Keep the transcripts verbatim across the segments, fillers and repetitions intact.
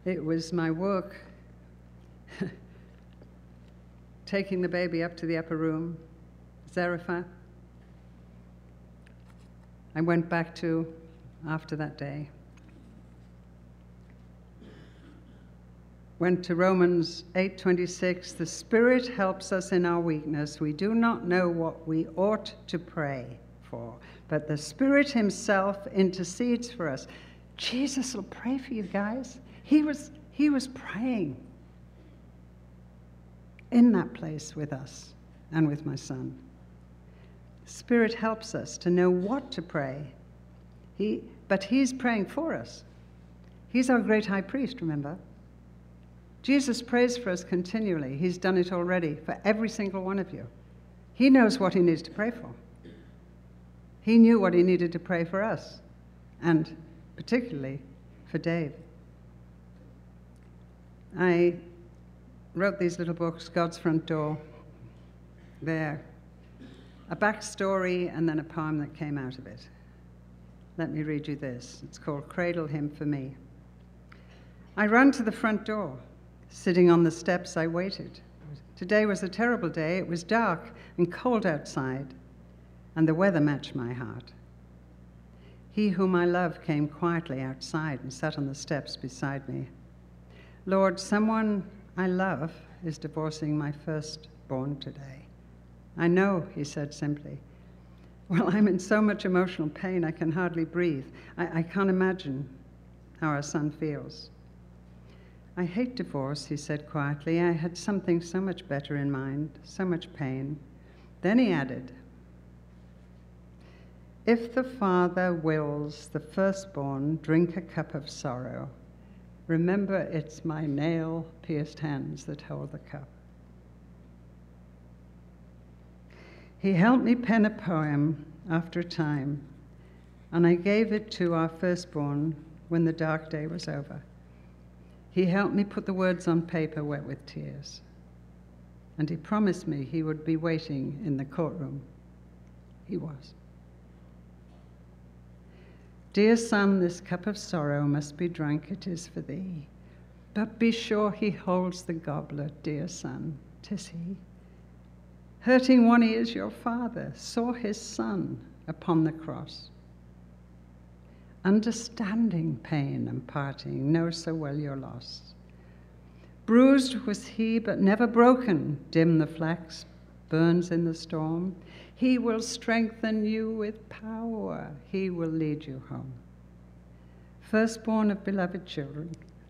It was my work taking the baby up to the upper room, Zarephath. I went back to after that day. Went to Romans eight twenty-six. The Spirit helps us in our weakness. We do not know what we ought to pray for, but the Spirit himself intercedes for us. Jesus will pray for you guys. He was, he was praying in that place with us and with my son. Spirit helps us to know what to pray. He, but he's praying for us. He's our great high priest, remember? Jesus prays for us continually. He's done it already for every single one of you. He knows what he needs to pray for. He knew what he needed to pray for us, and particularly for Dave. I wrote these little books, God's Front Door. They're a backstory and then a poem that came out of it. Let me read you this. It's called Cradle Him for Me. I ran to the front door. Sitting on the steps, I waited. Today was a terrible day. It was dark and cold outside, and the weather matched my heart. He whom I love came quietly outside and sat on the steps beside me. Lord, someone I love is divorcing my firstborn today. I know, he said simply. Well, I'm in so much emotional pain I can hardly breathe. I, I can't imagine how our son feels. I hate divorce, he said quietly. I had something so much better in mind, so much pain. Then he added, if the Father wills the firstborn drink a cup of sorrow, remember it's my nail-pierced hands that hold the cup. He helped me pen a poem after a time, and I gave it to our firstborn when the dark day was over. He helped me put the words on paper wet with tears, and he promised me he would be waiting in the courtroom. He was. Dear son, this cup of sorrow must be drunk, it is for thee. But be sure he holds the goblet, dear son, 'tis he. Hurting one he is your father, saw his son upon the cross. Understanding pain and parting, knows so well your loss. Bruised was he, but never broken, dim the flax burns in the storm. He will strengthen you with power, he will lead you home. Firstborn of beloved children,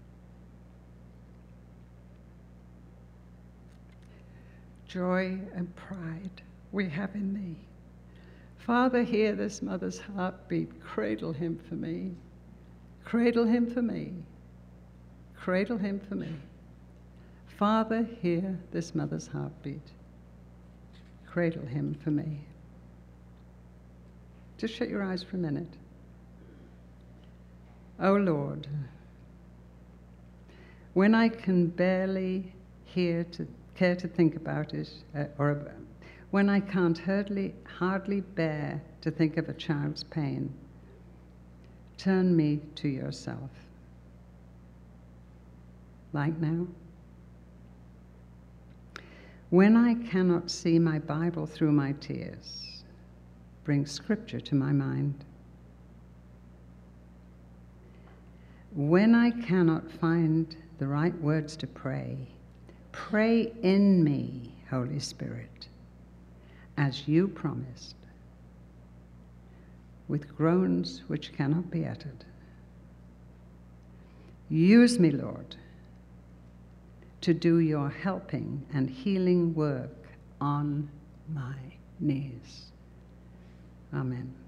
joy and pride we have in thee. Father, hear this mother's heartbeat. Cradle him for me. Cradle him for me. Cradle him for me. Father, hear this mother's heartbeat. Cradle him for me. Just shut your eyes for a minute. Oh Lord, when I can barely hear to care to think about it, uh, or about, when I can't hardly, hardly bear to think of a child's pain, turn me to yourself. Like now? When I cannot see my Bible through my tears, bring scripture to my mind. When I cannot find the right words to pray, pray in me, Holy Spirit, as you promised, with groans which cannot be uttered. Use me, Lord, to do your helping and healing work on my knees. Amen.